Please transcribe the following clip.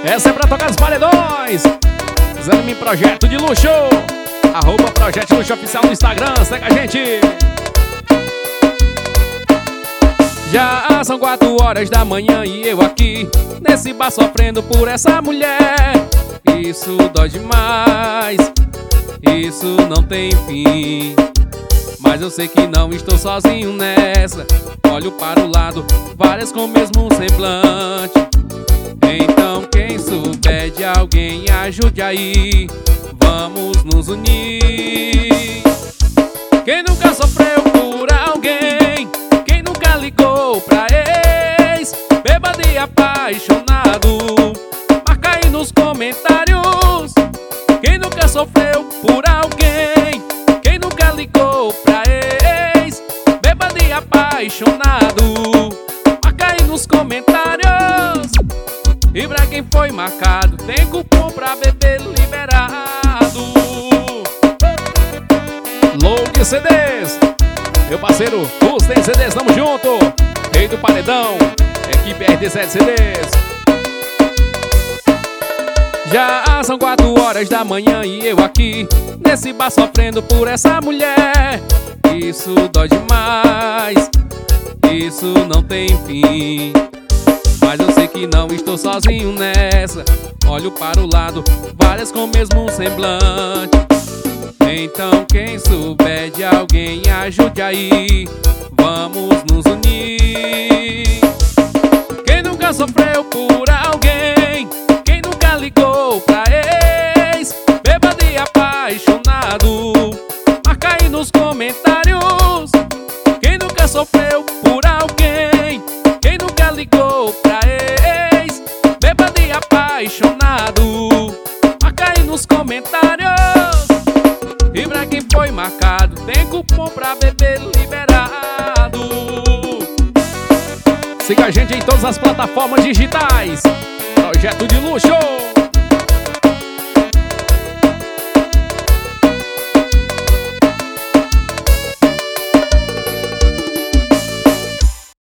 Essa é pra tocar os paredões. Zanime Projeto de Luxo. @Projeto de Luxo Oficial no Instagram. Segue a gente. Já são 4 horas da manhã e eu aqui nesse bar sofrendo por essa mulher. Isso dói demais, isso não tem fim. Mas eu sei que não estou sozinho nessa. Olho para o lado, várias com o mesmo semblante. Então quem souber de alguém, ajude aí. Vamos nos unir. Quem nunca sofreu por alguém, quem nunca ligou pra ex, bêbado e apaixonado, marca aí nos comentários. Quem nunca sofreu por alguém, quem nunca ligou pra ex, bêbado e apaixonado, marca aí nos comentários. E pra quem foi marcado, tem cupom pra beber liberado. Load CDs, meu parceiro, os tem CDs, tamo junto. Rei do Paredão, equipe RD7 CDs. Já são 4 horas da manhã e eu aqui nesse bar sofrendo por essa mulher. Isso dói demais, isso não tem fim. Mas eu sei que não estou sozinho nessa. Olho para o lado, várias com o mesmo semblante. Então quem souber de alguém, ajude aí. Vamos nos unir. Quem nunca sofreu por alguém, quem nunca ligou pra ex, bêbado e apaixonado, marca aí nos comentários. Quem nunca sofreu por alguém, quem nunca ligou pra ex, bêbado e apaixonado, marca aí nos comentários. E pra quem foi marcado, tem cupom pra beber liberado. Siga a gente em todas as plataformas digitais. Projeto de Luxo.